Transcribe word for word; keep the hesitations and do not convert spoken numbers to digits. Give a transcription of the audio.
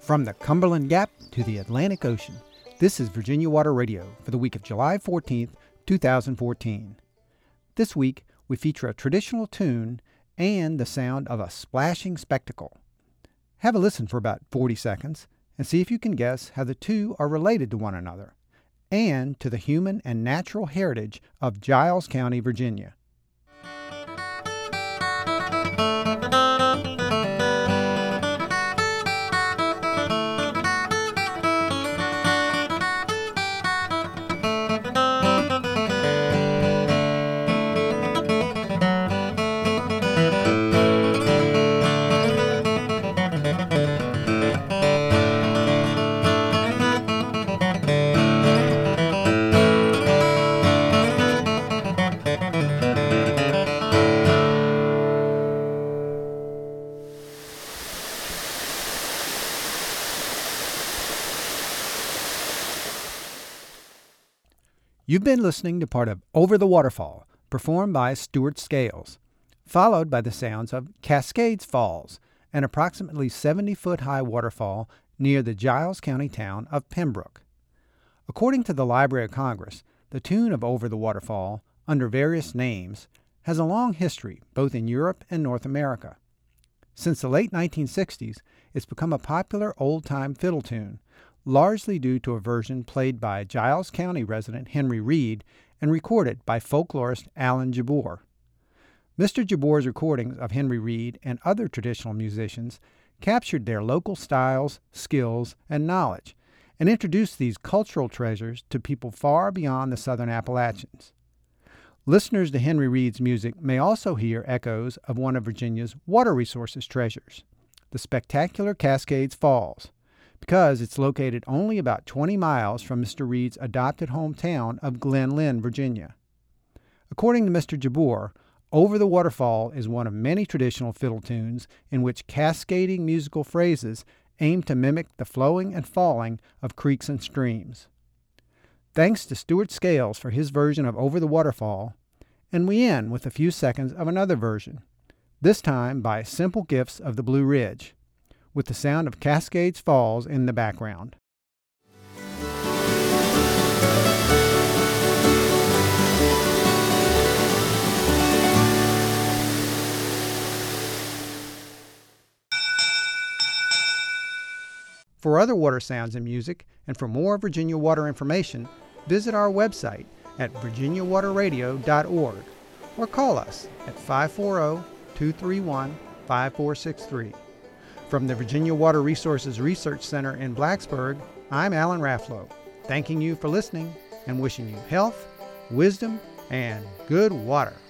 From the Cumberland Gap to the Atlantic Ocean, this is Virginia Water Radio for the week of July fourteenth, two thousand fourteen. This week, we feature a traditional tune and the sound of a splashing spectacle. Have a listen for about forty seconds and see if you can guess how the two are related to one another and to the human and natural heritage of Giles County, Virginia. You've been listening to part of Over the Waterfall, performed by Stuart Scales, followed by the sounds of Cascades Falls, an approximately seventy-foot-high waterfall near the Giles County town of Pembroke. According to the Library of Congress, the tune of Over the Waterfall, under various names, has a long history both in Europe and North America. Since the late nineteen sixties, it's become a popular old-time fiddle tune, largely due to a version played by Giles County resident Henry Reed and recorded by folklorist Alan Jabbour. Mister Jabbour's recordings of Henry Reed and other traditional musicians captured their local styles, skills, and knowledge, and introduced these cultural treasures to people far beyond the southern Appalachians. Listeners to Henry Reed's music may also hear echoes of one of Virginia's water resources treasures, the spectacular Cascades Falls, because it's located only about twenty miles from Mister Reed's adopted hometown of Glen Lynn, Virginia. According to Mister Jabbour, Over the Waterfall is one of many traditional fiddle tunes in which cascading musical phrases aim to mimic the flowing and falling of creeks and streams. Thanks to Stuart Scales for his version of Over the Waterfall, and we end with a few seconds of another version, this time by Simple Gifts of the Blue Ridge, with the sound of Cascades Falls in the background. For other water sounds and music, and for more Virginia Water information, visit our website at virginia water radio dot org or call us at five four zero, two three one, five four six three. From the Virginia Water Resources Research Center in Blacksburg, I'm Alan Rafflow, thanking you for listening and wishing you health, wisdom, and good water.